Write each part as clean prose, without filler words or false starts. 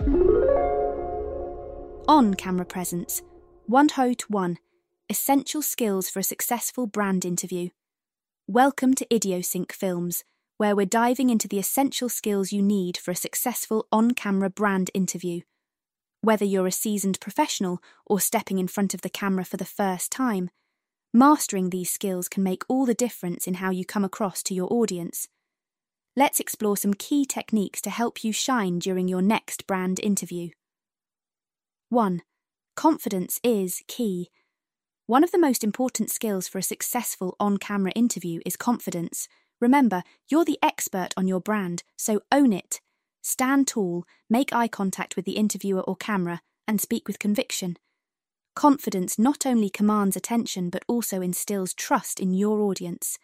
On-camera presence. 101. Essential skills for a successful brand interview. Welcome to IdeoSync Films, where we're diving into the essential skills you need for a successful on-camera brand interview. Whether you're a seasoned professional or stepping in front of the camera for the first time, mastering these skills can make all the difference in how you come across to your audience. Let's explore some key techniques to help you shine during your next brand interview. 1. Confidence is key. One of the most important skills for a successful on-camera interview is confidence. Remember, you're the expert on your brand, so own it. Stand tall, make eye contact with the interviewer or camera, and speak with conviction. Confidence not only commands attention but also instills trust in your audience.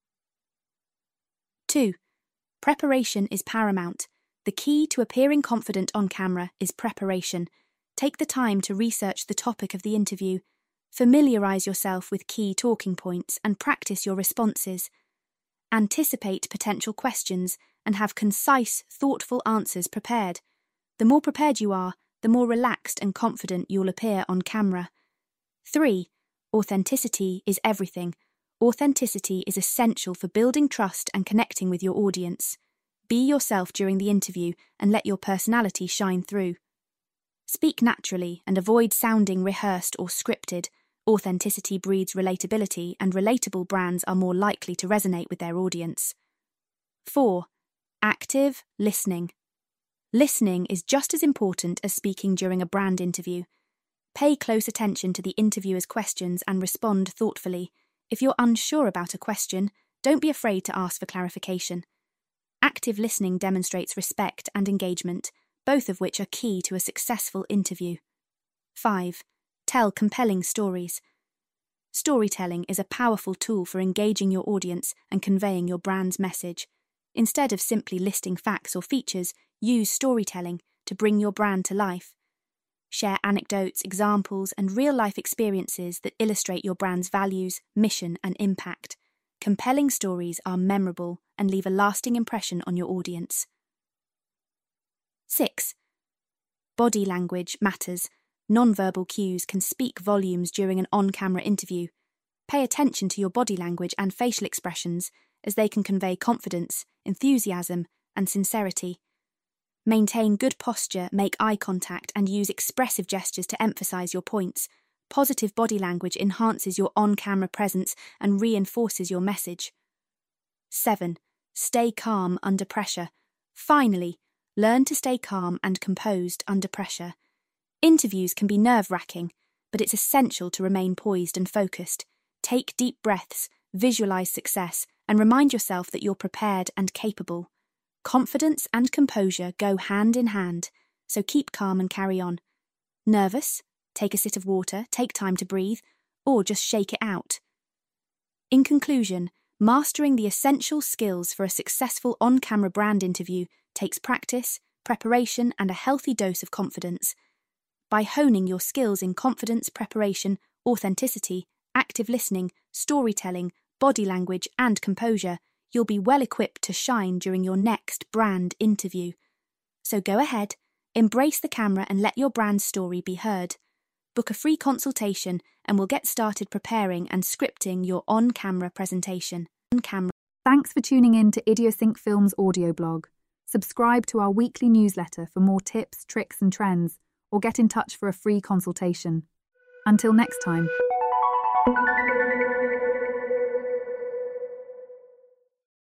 2. Preparation is paramount. The key to appearing confident on camera is preparation. Take the time to research the topic of the interview. Familiarize yourself with key talking points and practice your responses. Anticipate potential questions and have concise, thoughtful answers prepared. The more prepared you are, the more relaxed and confident you'll appear on camera. 3. Authenticity is everything. Authenticity is essential for building trust and connecting with your audience. Be yourself during the interview and let your personality shine through. Speak naturally and avoid sounding rehearsed or scripted. Authenticity breeds relatability, and relatable brands are more likely to resonate with their audience. 4. Active listening. Listening is just as important as speaking during a brand interview. Pay close attention to the interviewer's questions and respond thoughtfully. If you're unsure about a question, don't be afraid to ask for clarification. Active listening demonstrates respect and engagement, both of which are key to a successful interview. 5. Tell compelling stories. Storytelling is a powerful tool for engaging your audience and conveying your brand's message. Instead of simply listing facts or features, use storytelling to bring your brand to life. Share anecdotes, examples, and real-life experiences that illustrate your brand's values, mission, and impact. Compelling stories are memorable and leave a lasting impression on your audience. 6. Body language matters. Non-verbal cues can speak volumes during an on-camera interview. Pay attention to your body language and facial expressions, as they can convey confidence, enthusiasm, and sincerity. Maintain good posture, make eye contact, and use expressive gestures to emphasize your points. Positive body language enhances your on-camera presence and reinforces your message. 7. Stay calm under pressure. Finally, learn to stay calm and composed under pressure. Interviews can be nerve-wracking, but it's essential to remain poised and focused. Take deep breaths, visualize success, and remind yourself that you're prepared and capable. Confidence and composure go hand in hand, so keep calm and carry on. Nervous? Take a sip of water, take time to breathe, or just shake it out. In conclusion, mastering the essential skills for a successful on-camera brand interview takes practice, preparation, and a healthy dose of confidence. By honing your skills in confidence, preparation, authenticity, active listening, storytelling, body language, and composure, you'll be well equipped to shine during your next brand interview. So go ahead, embrace the camera and let your brand story be heard. Book a free consultation and we'll get started preparing and scripting your on-camera presentation. Thanks for tuning in to IdeoSync Films audio blog. Subscribe to our weekly newsletter for more tips, tricks, and trends, or get in touch for a free consultation. Until next time.